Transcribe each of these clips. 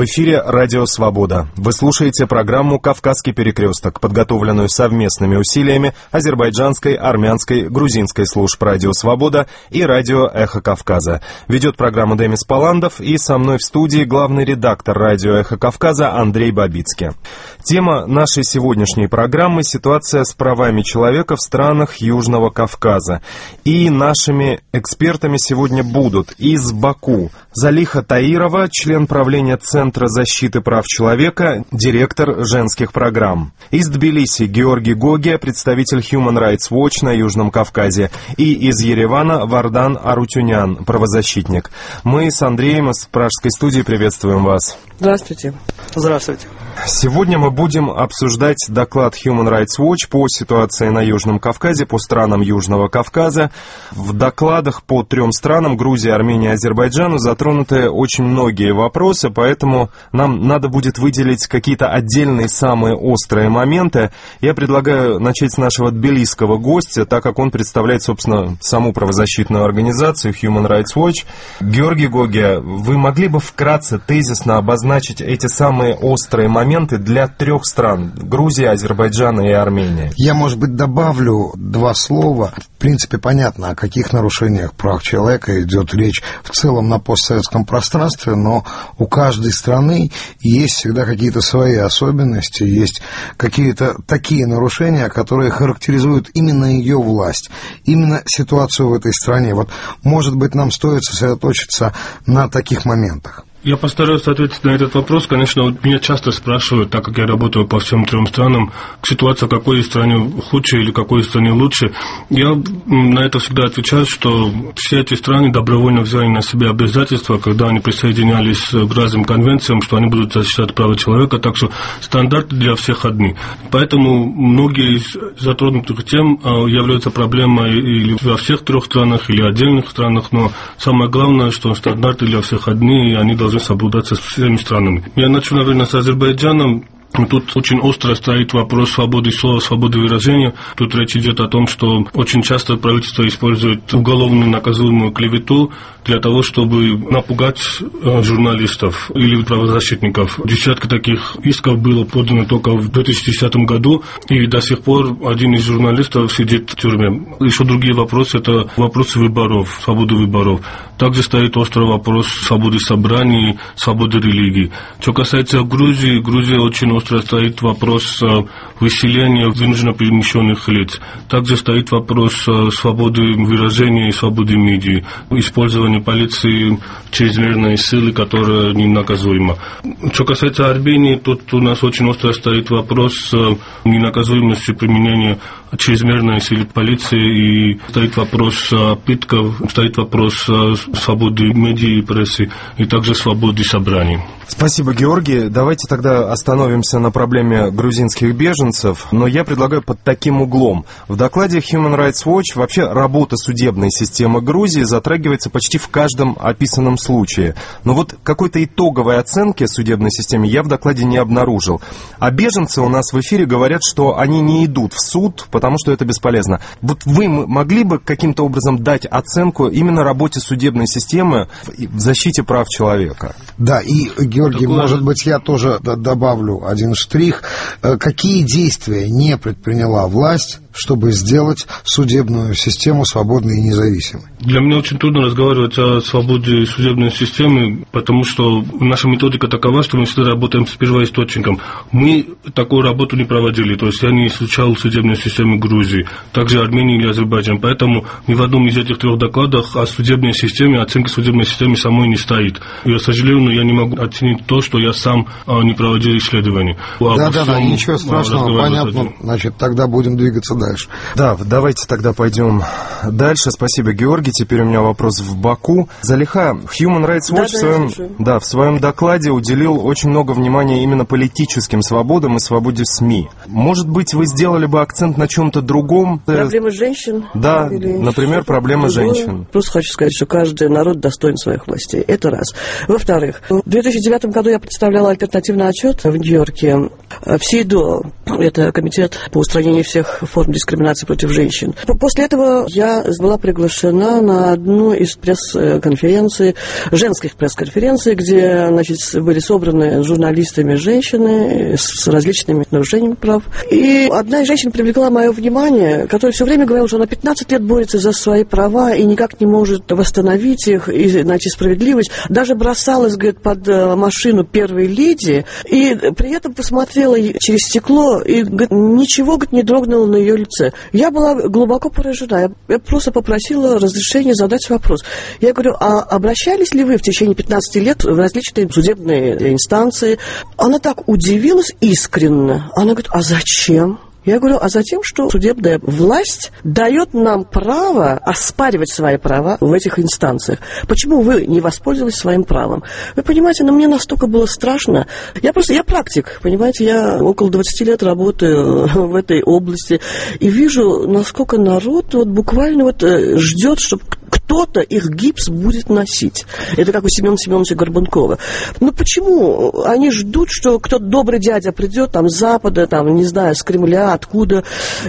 В эфире «Радио Свобода». Вы слушаете программу «Кавказский перекресток», подготовленную совместными усилиями азербайджанской, армянской, грузинской служб «Радио Свобода» и «Радио Эхо Кавказа». Ведет программу Демис Паландов, и со мной в студии главный редактор «Радио Эхо Кавказа» Андрей Бабицкий. Тема нашей сегодняшней программы — ситуация с правами человека в странах Южного Кавказа. И нашими экспертами сегодня будут из Баку Залиха Таирова, член правления Центра защиты прав человека, директор женских программ. Из Тбилиси Георгий Гогия, представитель Human Rights Watch на Южном Кавказе. И из Еревана Вардан Арутюнян, правозащитник. Мы с Андреем из пражской студии приветствуем вас. Здравствуйте. Здравствуйте. Сегодня мы будем обсуждать доклад Human Rights Watch по ситуации на Южном Кавказе, по странам Южного Кавказа. В докладах по 3 странам — Грузии, Армении и Азербайджану — затронуты очень многие вопросы, поэтому нам надо будет выделить какие-то отдельные самые острые моменты. Я предлагаю начать с нашего тбилисского гостя, так как он представляет, собственно, саму правозащитную организацию Human Rights Watch. Георгий Гогия, вы могли бы вкратце, тезисно обозначить эти самые острые моменты для 3 стран — Грузии, Азербайджана и Армении? Я, может быть, добавлю 2 слова. В принципе, понятно, о каких нарушениях прав человека идет речь в целом на постсоветском пространстве, но у каждой страны есть всегда какие-то свои особенности, есть какие-то такие нарушения, которые характеризуют именно ее власть, именно ситуацию в этой стране. Вот, может быть, нам стоит сосредоточиться на таких моментах. Я постараюсь ответить на этот вопрос. Конечно, меня часто спрашивают, так как я работаю по всем 3 странам, ситуация в какой стране хуже или какой стране лучше. Я на это всегда отвечаю, что все эти страны добровольно взяли на себя обязательства, когда они присоединялись к разным конвенциям, что они будут защищать права человека, так что стандарты для всех одни. Поэтому многие из затронутых тем являются проблемой или во всех 3 странах, или отдельных странах, но самое главное, что стандарты для всех одни, и они должны соблюдаться всеми странами. Я начну, наверное, с Азербайджаном. Тут очень остро стоит вопрос свободы слова, свободы выражения. Тут речь идет о том, что очень часто правительство использует уголовную наказуемую клевету для того, чтобы напугать журналистов или правозащитников. Десятки таких исков было подано только в 2010 году, и до сих пор один из журналистов сидит в тюрьме. Еще другие вопросы — это вопросы выборов, свободы выборов. Также стоит острый вопрос свободы собраний, свободы религии. Что касается Грузии, Грузия очень остро стоит вопрос выселения вынужденно перемещенных лиц. Также стоит вопрос свободы выражения и свободы медиа, использования полиции чрезмерной силы, которая ненаказуема. Что касается Армении, тут у нас очень остро стоит вопрос ненаказуемости применения чрезмерной силы полиции, и стоит вопрос пытков, стоит вопрос свободы медиа и прессы, и также свободы собраний. Спасибо, Георгий. Давайте тогда остановимся на проблеме грузинских беженцев, но я предлагаю под таким углом. В докладе Human Rights Watch вообще работа судебной системы Грузии затрагивается почти в каждом описанном случае. Но вот какой-то итоговой оценки судебной системе я в докладе не обнаружил. А беженцы у нас в эфире говорят, что они не идут в суд, потому что это бесполезно. Вот вы могли бы каким-то образом дать оценку именно работе судебной системы в защите прав человека? Да, и, Георгий, может быть, я тоже добавлю один штрих. Какие действия не предприняла власть, чтобы сделать судебную систему свободной и независимой? Для меня очень трудно разговаривать о свободе судебной системы, потому что наша методика такова, что мы всегда работаем с первоисточником. Мы такую работу не проводили, то есть я не изучал судебную систему Грузии, также Армении или Азербайджан, поэтому ни в одном из этих 3 докладах о судебной системе, оценка судебной системы самой не стоит. Я сожалею, но я не могу оценить то, что я сам не проводил исследований. Да, ничего страшного, понятно. Значит, тогда будем двигаться дальше. Да, давайте тогда пойдем дальше. Спасибо, Георгий. Теперь у меня вопрос в Баку. Залиха, Human Rights Watch в своем докладе уделил очень много внимания именно политическим свободам и свободе СМИ. Может быть, вы сделали бы акцент на чем-то другом? Проблемы женщин? Да, например, проблемы женщин. Просто хочу сказать, что каждый народ достоин своих властей. Это раз. Во-вторых, в 2009 году я представляла альтернативный отчет в Нью-Йорке. В СИДО, это комитет по устранению всех форм дискриминации против женщин. После этого я была приглашена на одну из пресс-конференций, женских пресс-конференций, где, значит, были собраны журналистами женщины с различными нарушениями прав. И одна из женщин привлекла мое внимание, которая все время говорила, что она 15 лет борется за свои права и никак не может восстановить их и найти справедливость. Даже бросалась, говорит, под машину первой леди, и при этом посмотрела через стекло, и, говорит, ничего, говорит, не дрогнуло на ее лице. Я была глубоко поражена. Я просто попросила разрешения задать вопрос. Я говорю, а обращались ли вы в течение 15 лет в различные судебные инстанции? Она так удивилась искренне. Она говорит, а зачем? Я говорю, а затем, что судебная власть дает нам право оспаривать свои права в этих инстанциях. Почему вы не воспользовались своим правом? Вы понимаете, мне настолько было страшно. Я практик, понимаете, я около 20 лет работаю в этой области и вижу, насколько народ буквально ждет, чтобы кто-то их гипс будет носить. Это как у Семена Семеновича Горбункова. Но почему они ждут, что кто-то добрый дядя придет с Запада, не знаю, с Кремля, откуда,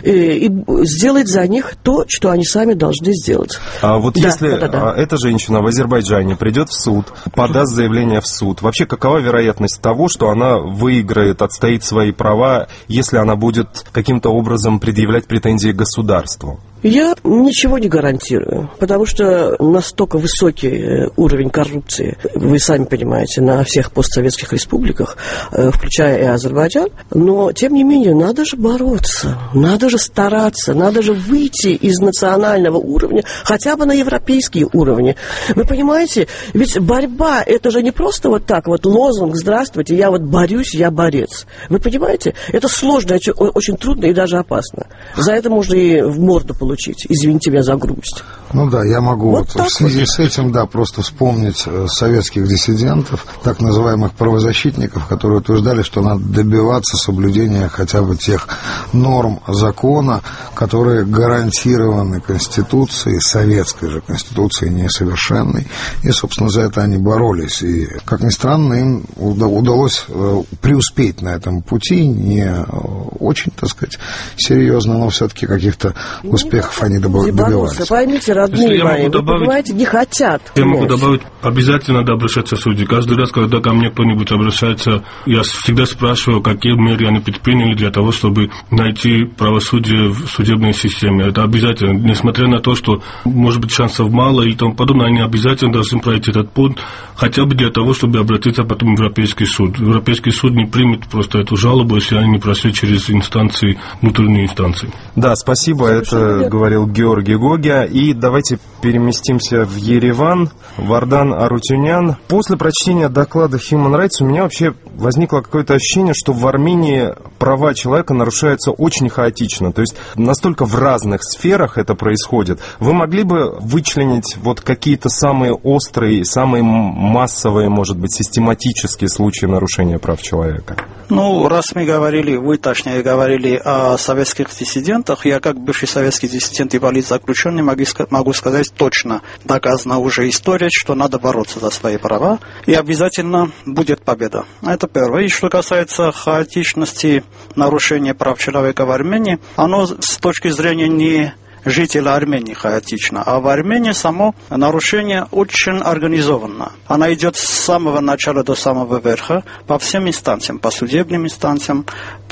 и сделает за них то, что они сами должны сделать. А вот если эта женщина в Азербайджане придет в суд, подаст заявление в суд, вообще какова вероятность того, что она выиграет, отстоит свои права, если она будет каким-то образом предъявлять претензии государству? Я ничего не гарантирую, потому что настолько высокий уровень коррупции, вы сами понимаете, на всех постсоветских республиках, включая и Азербайджан, но, тем не менее, надо же бороться, надо же стараться, надо же выйти из национального уровня хотя бы на европейские уровни. Вы понимаете, ведь борьба, это же не просто лозунг «Здравствуйте, я борюсь, я борец». Вы понимаете, это сложно, очень трудно и даже опасно. За это можно и в морду получить. Извините меня за грубость. Я могу в связи с этим, просто вспомнить советских диссидентов, так называемых правозащитников, которые утверждали, что надо добиваться соблюдения хотя бы тех норм закона, которые гарантированы Конституцией, советской же Конституцией, несовершенной. И, собственно, за это они боролись. И, как ни странно, им удалось преуспеть на этом пути, не очень, серьезно, но все-таки каких-то успехов они добивались. Поймите, родные мои, вы понимаете, не хотят. Я могу добавить, обязательно надо обращаться в суде. Каждый раз, когда ко мне кто-нибудь обращается, я всегда спрашиваю, какие меры они предприняли для того, чтобы найти правосудие в судебной системе. Это обязательно. Несмотря на то, что, может быть, шансов мало и тому подобное, они обязательно должны пройти этот путь, хотя бы для того, чтобы обратиться потом в Европейский суд. Европейский суд не примет просто эту жалобу, если они не прошли через инстанции, внутренние инстанции. Да, спасибо. Это говорил Георгий Гогя. И давайте переместимся в Ереван. Вардан Арутюнян. После прочтения доклада Human Rights у меня вообще возникло какое-то ощущение, что в Армении права человека нарушаются очень хаотично. То есть настолько в разных сферах это происходит. Вы могли бы вычленить какие-то самые острые, самые массовые, может быть, систематические случаи нарушения прав человека? Раз мы говорили, вы точнее говорили о советских диссидентах, я как бывший советский диссидент и политзаключенный могу сказать точно, доказана уже история, что надо бороться за свои права, и обязательно будет победа. Это первое. И что касается хаотичности нарушения прав человека в Армении, оно с точки зрения не жителя Армении хаотично, а в Армении само нарушение очень организовано. Она идет с самого начала до самого верха, по всем инстанциям, по судебным инстанциям,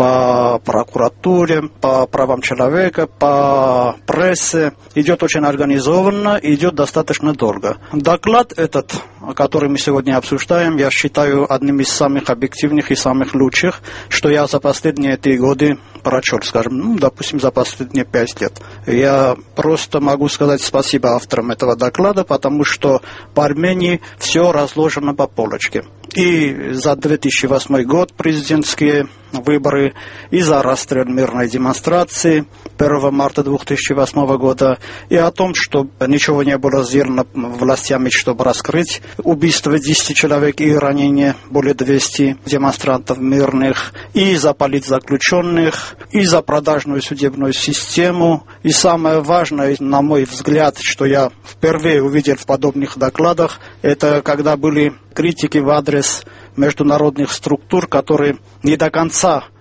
по прокуратуре, по правам человека, по прессе. Идет очень организованно и идет достаточно долго. Доклад этот, который мы сегодня обсуждаем, я считаю одним из самых объективных и самых лучших, что я за последние 3 года прочел, допустим, за последние 5 лет. Я просто могу сказать спасибо авторам этого доклада, потому что в Армении все разложено по полочке. И за 2008 год президентские выборы, и за расстрел мирной демонстрации 1 марта 2008 года, и о том, что ничего не было сделано властями, чтобы раскрыть убийство 10 человек и ранение более 200 демонстрантов мирных, и за политзаключенных, и за продажную судебную систему. И самое важное, на мой взгляд, что я впервые увидел в подобных докладах, это когда были критики в адрес международных структур, которые не до конца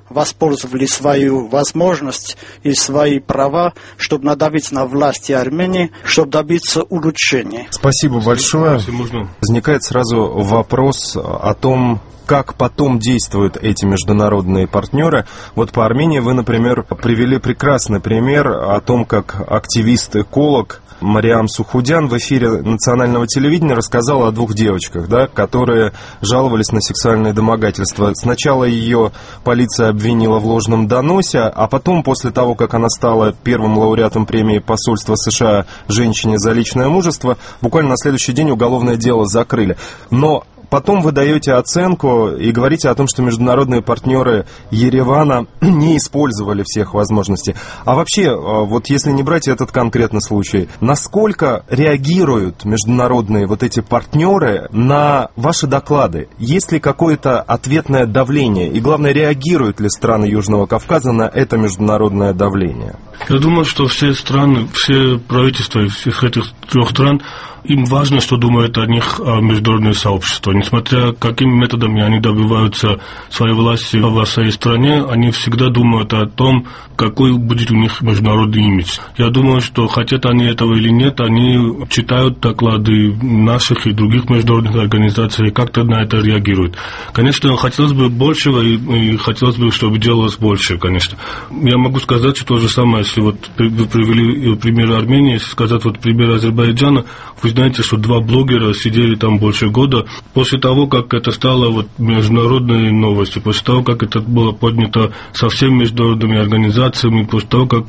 воспользовали свою возможность и свои права, чтобы надавить на власти Армении, чтобы добиться улучшения. Спасибо большое. Если можно. Возникает сразу вопрос о том, как потом действуют эти международные партнеры. Вот по Армении вы, например, привели прекрасный пример о том, как активист-эколог Мариам Сухудян в эфире национального телевидения рассказала о двух девочках, да, которые жаловались на сексуальное домогательство. Сначала ее полиция обвинила в ложном доносе, а потом, после того, как она стала первым лауреатом премии посольства США женщине за личное мужество, буквально на следующий день уголовное дело закрыли. Но потом вы даете оценку и говорите о том, что международные партнеры Еревана не использовали всех возможностей. А вообще, вот если не брать этот конкретный случай, насколько реагируют международные вот эти партнеры на ваши доклады? Есть ли какое-то ответное давление? И главное, реагируют ли страны Южного Кавказа на это международное давление? Я думаю, что все страны, все правительства всех этих трех стран, им важно, что думает о них международное сообщество. Несмотря какими методами они добиваются своей власти в своей стране, они всегда думают о том, какой будет у них международный имидж. Я думаю, что хотят они этого или нет, они читают доклады наших и других международных организаций и как-то на это реагируют. Конечно, хотелось бы большего и хотелось бы, чтобы делалось больше, конечно. Я могу сказать, что то же самое, если вот вы привели пример Армении, если сказать вот пример Азербайджана, вы знаете, что два блогера сидели там больше года. После того, как это стало вот международной новостью, после того, как это было поднято со всеми международными организациями, после того, как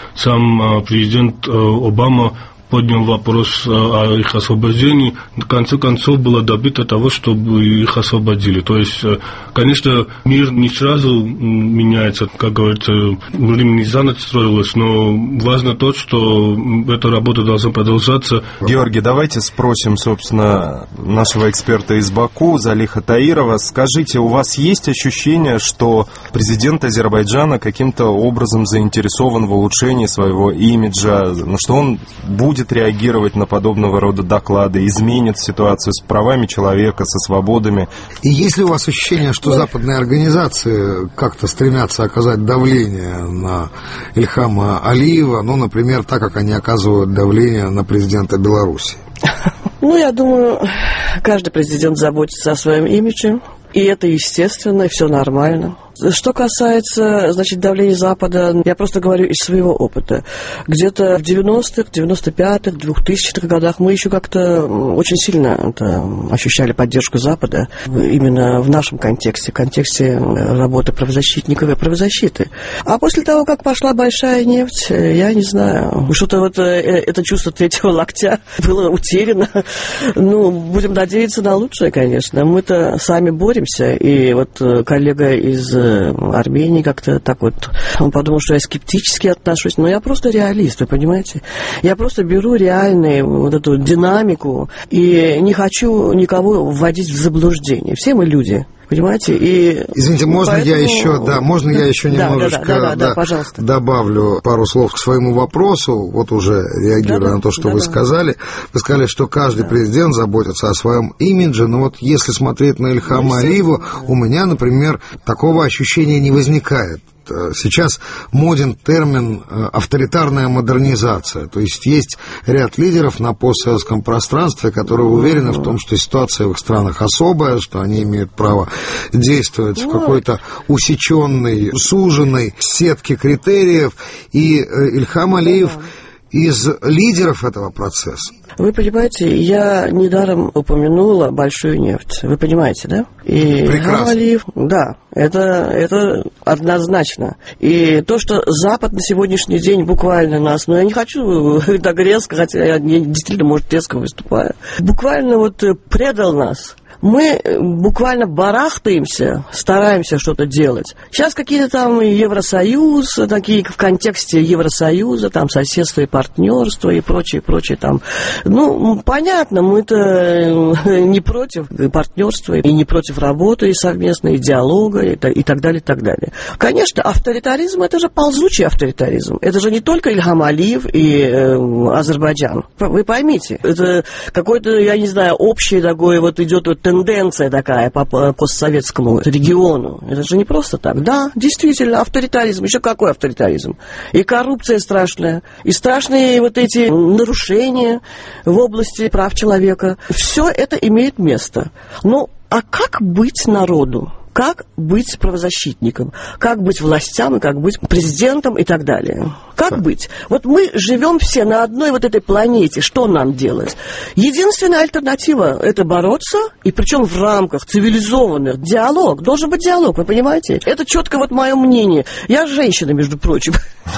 сам президент Обама поднял вопрос о их освобождении, в конце концов было добито того, чтобы их освободили. То есть, конечно, мир не сразу меняется, как говорится, время не за ночь строилось, но важно то, что эта работа должна продолжаться. Георгий, давайте спросим, собственно, нашего эксперта из Баку, Залиха Таирова. Скажите, у вас есть ощущение, что президент Азербайджана каким-то образом заинтересован в улучшении своего имиджа, что он будет реагировать на подобного рода доклады, изменит ситуацию с правами человека, со свободами? И есть ли у вас ощущение, что западные организации как-то стремятся оказать давление на Ильхама Алиева, ну, например, так, как они оказывают давление на президента Беларуси? Ну, я думаю, каждый президент заботится о своем имидже, и это естественно, и все нормально. Что касается, значит, давления Запада, я просто говорю из своего опыта. Где-то в 90-х, 95-х, 2000-х годах мы еще как-то очень сильно ощущали поддержку Запада именно в нашем контексте, работы правозащитников и правозащиты. А после того, как пошла большая нефть, я не знаю, что-то вот это чувство третьего локтя было утеряно. Ну, будем надеяться на лучшее, конечно. Мы-то сами боремся, и вот коллега из Армении как-то так вот, он подумал, что я скептически отношусь, но я просто реалист, вы понимаете? Я просто беру реальную вот эту динамику и не хочу никого вводить в заблуждение. Все мы люди. Понимаете? И извините, можно поэтому... я еще немножечко пожалуйста, добавлю пару слов к своему вопросу, вот уже реагируя на то, что вы сказали. Вы сказали, что каждый президент заботится о своем имидже, но вот если смотреть на Ильхама Алиева, у меня, например, такого ощущения не возникает. Сейчас моден термин «авторитарная модернизация». То есть есть ряд лидеров на постсоветском пространстве, которые уверены в том, что ситуация в их странах особая, что они имеют право действовать в какой-то усеченной, суженной сетке критериев. И Ильхам Алиев из лидеров этого процесса. Вы понимаете, я недаром упомянула большую нефть. Вы понимаете, да? И прекрасно. Алиев, да, это однозначно. И то, что Запад на сегодняшний день буквально нас, я не хочу так резко, хотя я действительно, может, резко выступаю, буквально вот предал нас. Мы буквально барахтаемся, стараемся что-то делать. Сейчас какие-то там Евросоюз, такие в контексте Евросоюза, там соседство и партнерство и прочее там. Ну, понятно, мы-то не против партнерства и не против работы и совместной, и диалога и так далее, и так далее. Конечно, авторитаризм – это же ползучий авторитаризм. Это же не только Ильхам Алиев и Азербайджан. Вы поймите, это какой-то, я не знаю, общий такой вот идет вот тенденция такая по постсоветскому региону. Это же не просто так. Да, действительно, авторитаризм. Еще какой авторитаризм? И коррупция страшная, и страшные вот эти нарушения в области прав человека. Все это имеет место. Ну, а как быть народу? Как быть правозащитником? Как быть властям, и как быть президентом и так далее? Как быть? Вот мы живем все на одной вот этой планете. Что нам делать? Единственная альтернатива – это бороться, и причем в рамках цивилизованных. Диалог. Должен быть диалог, вы понимаете? Это четко вот мое мнение. Я женщина, между прочим.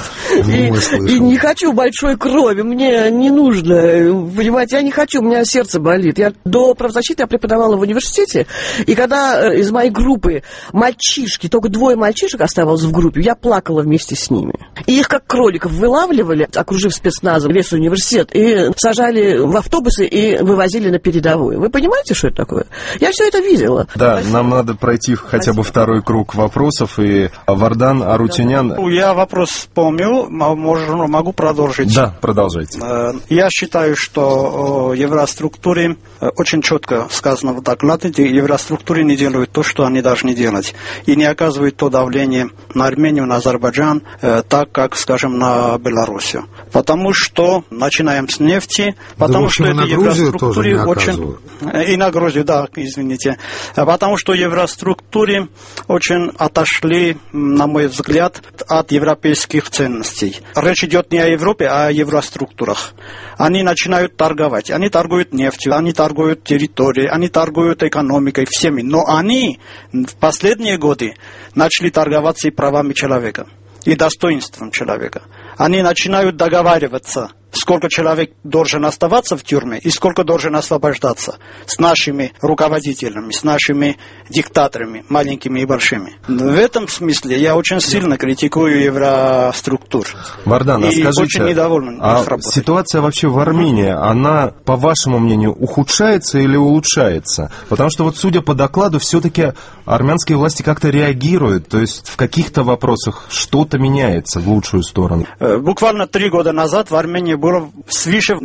И не хочу большой крови. Мне не нужно. Понимаете, я не хочу, у меня сердце болит. До правозащиты я преподавала в университете, и когда из моей группы мальчишки, только 2 мальчишек оставалось в группе, я плакала вместе с ними. И их как кроликов вылавливали, окружив спецназом весь университет, и сажали в автобусы и вывозили на передовую. Вы понимаете, что это такое? Я все это видела. Да, нам надо пройти хотя бы второй круг вопросов. И Вардан Арутюнян... Я вопрос помню, могу продолжить. Да, продолжайте. Я считаю, что в евроструктуре, очень четко сказано в докладе, евроструктуры не делают то, что они должны делать, и не оказывают то давление на Армению, на Азербайджан, так, как, скажем, на Белоруссию. Потому что, начинаем с нефти, потому что это евроструктуре очень... И на Грузию, да, извините. Потому что в евроструктуре очень отошли, на мой взгляд, от европейских ценностей. Речь идет не о Европе, а о евроструктурах. Они начинают торговать. Они торгуют нефтью, они торгуют территорией, они торгуют экономикой, всеми. Но они в последние годы начали торговаться и правами человека, и достоинством человека. Они начинают договариваться, сколько человек должен оставаться в тюрьме и сколько должен освобождаться с нашими руководителями, с нашими диктаторами, маленькими и большими. В этом смысле я очень сильно критикую евроструктур. Вардан, и скажите, очень недоволен их работой. Ситуация вообще в Армении, она, по вашему мнению, ухудшается или улучшается? Потому что вот, судя по докладу, все-таки армянские власти как-то реагируют, то есть в каких-то вопросах что-то меняется в лучшую сторону. Буквально 3 года назад в Армении было свыше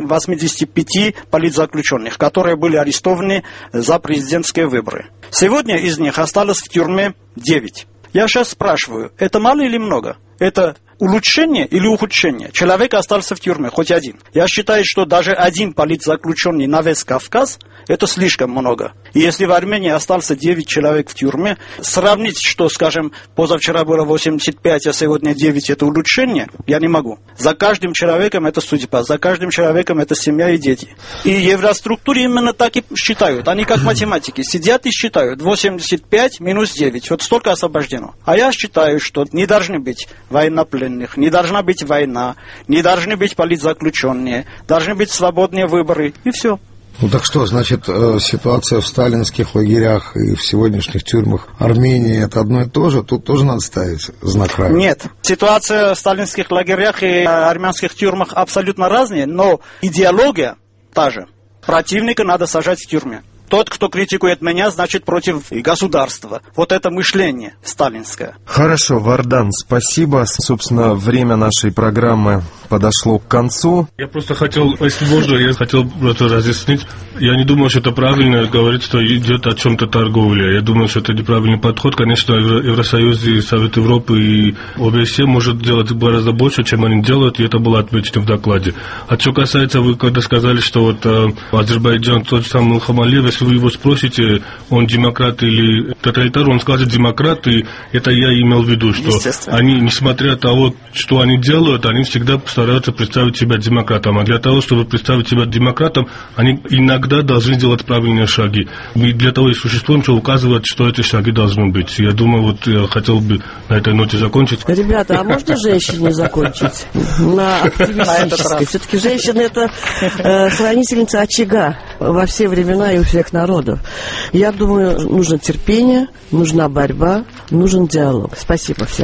85 политзаключенных, которые были арестованы за президентские выборы. Сегодня из них осталось в тюрьме 9. Я сейчас спрашиваю, это мало или много? Это улучшение или ухудшение? Человек остался в тюрьме, хоть один. Я считаю, что даже один политзаключенный на весь Кавказ – это слишком много. И если в Армении остался 9 человек в тюрьме, сравнить, что, скажем, позавчера было 85, а сегодня 9 – это улучшение, я не могу. За каждым человеком это судьба, за каждым человеком это семья и дети. И в евроструктуре именно так и считают. Они как математики сидят и считают 85 минус 9. Вот столько освобождено. А я считаю, что не должны быть военнопленных, не должна быть война, не должны быть политзаключенные, должны быть свободные выборы, и все. Ну так что, значит, ситуация в сталинских лагерях и в сегодняшних тюрьмах Армении – это одно и то же? Тут тоже надо ставить знак равенства? Нет. Ситуация в сталинских лагерях и армянских тюрьмах абсолютно разные, но идеология та же. Противника надо сажать в тюрьме. Тот, кто критикует меня, значит против государства. Вот это мышление сталинское. Хорошо, Вардан, спасибо. Собственно, время нашей программы подошло к концу. Я просто хотел, если можно, просто разъяснить. Я не думаю, что это правильно говорить, что идет о чем-то торговля. Я думаю, что это неправильный подход. Конечно, Евросоюз и Совет Европы и ОБСЕ может делать гораздо больше, чем они делают, и это было отмечено в докладе. А что касается, вы когда сказали, что вот Азербайджан, тот же самый Илхам Алиев, если вы его спросите, он демократ или тоталитар, он скажет демократ, и это я имел в виду, что они, несмотря на то, что они делают, они всегда стараются представить себя демократом. А для того, чтобы представить себя демократом, они иногда должны делать правильные шаги. И для того и существуем, что указывать, что эти шаги должны быть. Я думаю, вот я хотел бы на этой ноте закончить. Ребята, а можно женщине закончить? На оптимистической. Все-таки женщина – это хранительница очага во все времена и у всех народов. Я думаю, нужно терпение, нужна борьба, нужен диалог. Спасибо всем.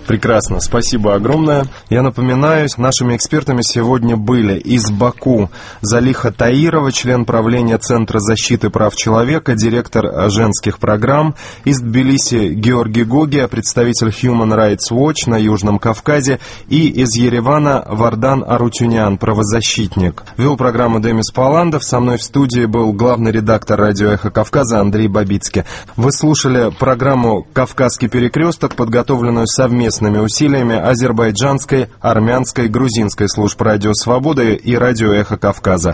Прекрасно, спасибо огромное. Я напоминаю, нашими экспертами сегодня были из Баку Залиха Таирова, член правления Центра защиты прав человека, директор женских программ, из Тбилиси Георгий Гоги, представитель Human Rights Watch на Южном Кавказе, и из Еревана Вардан Арутюнян, правозащитник. Вел программу Демис Паландов, со мной в студии был главный редактор радио «Эхо Кавказа» Андрей Бабицкий. Вы слушали программу «Кавказский перекресток», подготовленную совместными усилиями азербайджанской, армянской, грузинской служб радио «Свобода» и радио «Эхо Кавказа».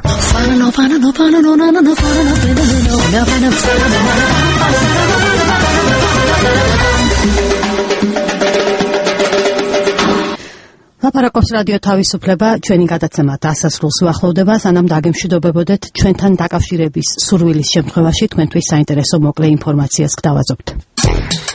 ლაპარაკობს რადიო თავისუფლება, ჩვენი გადაცემა დასასრულს უახლოვდება, სანამ დაგემშვიდობებოდეთ ჩვენთან დაკავშირების სურვილის შემთხვევაში თქვენთვის საინტერესო მოკლე ინფორმაციას გთავაზობთ.